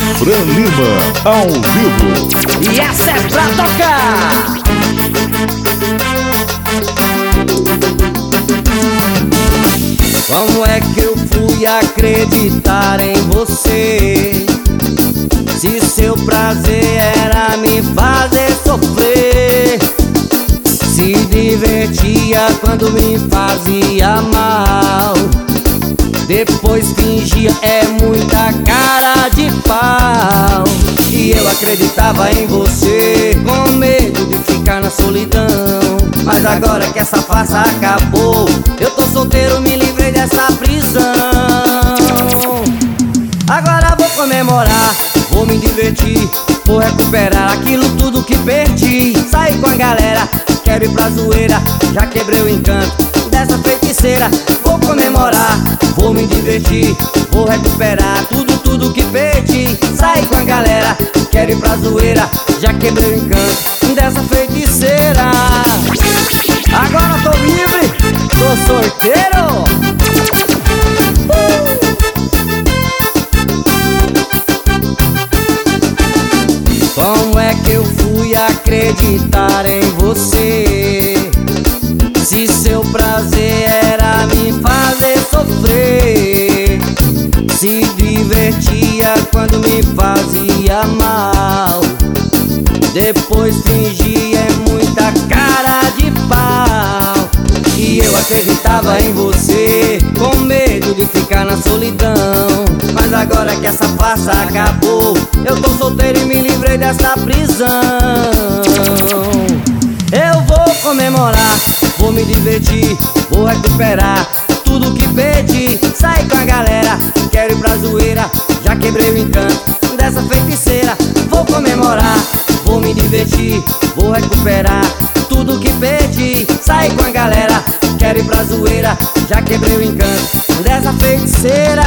Fran Lima, ao vivo. E essa é pra tocar! Como é que eu fui acreditar em você, se seu prazer era me fazer sofrer? Se divertia quando me fazia mal, depois fingia, é muita cara de pau. E eu acreditava em você, com medo de ficar na solidão. Mas agora que essa farsa acabou, eu tô solteiro, me livrei dessa prisão. Agora vou comemorar, vou me divertir, vou recuperar aquilo tudo que perdi. Saí com a galera, quero ir pra zoeira, já quebrei o encanto dessa feiticeira. Vou comemorar, vou me divertir, vou recuperar tudo que perdi. Saí com a galera, quero ir pra zoeira, já quebrei o encanto dessa feiticeira. Agora tô livre, tô solteiro. Como é que eu fui acreditar em você, se seu prazer era me fazer sofrer? Se divertia quando me fazia mal, depois fingia, é muita cara de pau. E eu acreditava em você, com medo de ficar na solidão. Mas agora que essa farsa acabou, eu tô solteiro e me livrei dessa prisão. Eu vou comemorar, vou me divertir, vou recuperar tudo que perdi. Saí com a galera, quero ir pra zoeira, já quebrei o encanto dessa feiticeira. Vou comemorar, vou me divertir, vou recuperar tudo que perdi. Saí com a galera, quero ir pra zoeira, já quebrei o encanto dessa feiticeira.